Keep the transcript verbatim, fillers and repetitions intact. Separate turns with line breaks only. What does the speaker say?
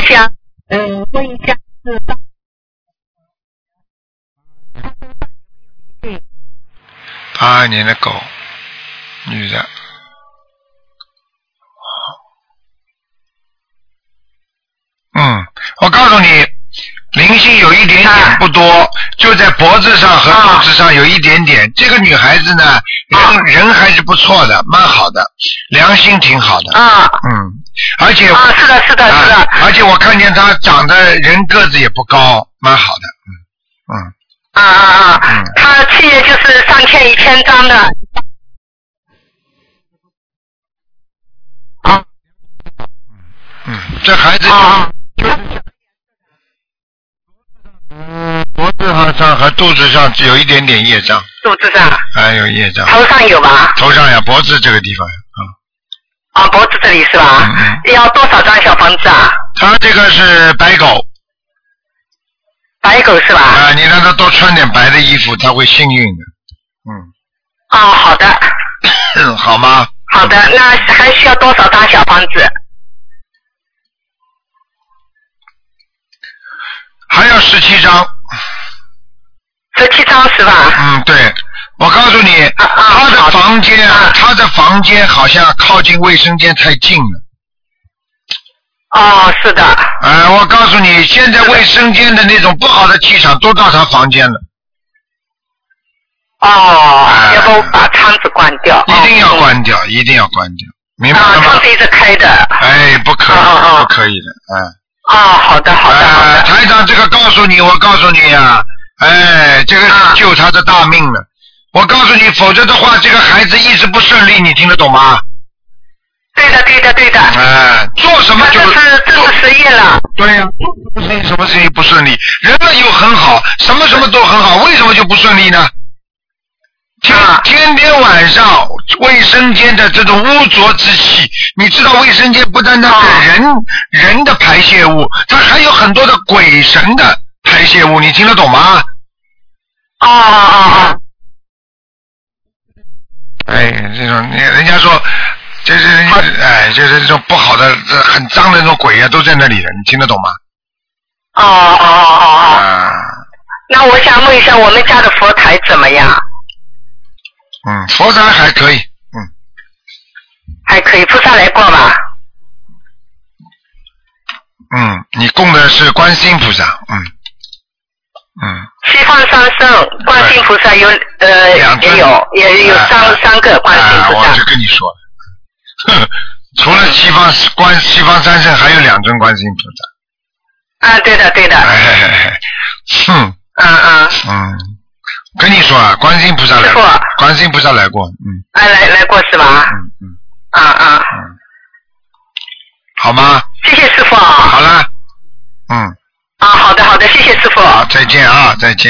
想嗯问一下是到
八二年的狗，女的。嗯，我告诉你，灵性有一点点不多，啊、就在脖子上和肚子上有一点点。啊、这个女孩子呢，人、啊、人还是不错的，蛮好的，良心挺好的。啊，嗯，而且
啊，是的，是的，是的。
而且我看见她长得人个子也不高，蛮好的。嗯嗯。
啊啊啊！嗯、她企业就是上千一千张的。啊。
嗯，这孩子就。啊嗯，脖子上和肚子上只有一点点业障。
肚子上？
还有业障。
头上有吧？
头上呀，脖子这个地方呀，
啊。啊，脖子这里是吧？嗯嗯。要多少张小房子啊？
他这个是白狗。
白狗是吧？
啊，你让他多穿点白的衣服，他会幸运的。嗯。
哦，好的。
嗯，好吗？
好的，那还需要多少张小房子？
还要十七张。
十七张是吧？
嗯，对。我告诉你，啊啊、他的房间，啊、他的房间好像靠近卫生间太近了。
哦，是的。
哎、呃，我告诉你，现在卫生间的那种不好的气场都到他房间了。
哦，呃、要不把窗子关掉？
一定要关掉，哦、一定要关掉，明白了吗？
啊，窗子一直开的。
哎，不可以，哦、不可以的，哎、嗯。
哦，好的，好的，好的。
呃、台长，这个告诉你，我告诉你呀、啊，哎，这个是救他的大命了。啊、我告诉你，否则的话，这个孩子一直不顺利，你听得懂吗？
对的，对的，对的。
哎、呃，做什么就
这是这是失业了。
对呀、啊，不是什么事情不顺利，人们又很好，什么什么都很好，为什么就不顺利呢？天天天晚上卫生间的这种污浊之气，你知道卫生间不单单是人、啊、人的排泄物，它还有很多的鬼神的排泄物，你听得懂吗？
啊啊啊！
哎，这种人家说，就是哎，就是这种不好的、很脏的那种鬼啊，都在那里的，你听得懂吗？
哦哦哦哦。啊。那我想问一下，我们家的佛台怎么样？
嗯，佛台还可以，嗯，
还可以，菩萨来过吧？
嗯，你供的是观世音菩萨，嗯，嗯。
西方三圣，观世音菩萨有呃也有也有三、啊、三个观世音菩萨。
啊、我就跟你说了，呵，除了西方观西方三圣，还有两尊观世音菩
萨。啊，对的对的。
哎嘿嘿嘿，哼。
嗯嗯。
嗯。跟你说啊，观世音菩萨来过，观世音菩萨来过，嗯。
啊，来来过是吧？
嗯嗯。
啊啊。
嗯。好吗？
谢谢师傅。
好了。嗯。
啊，好的好的，谢谢师傅。
好，再见啊，再见。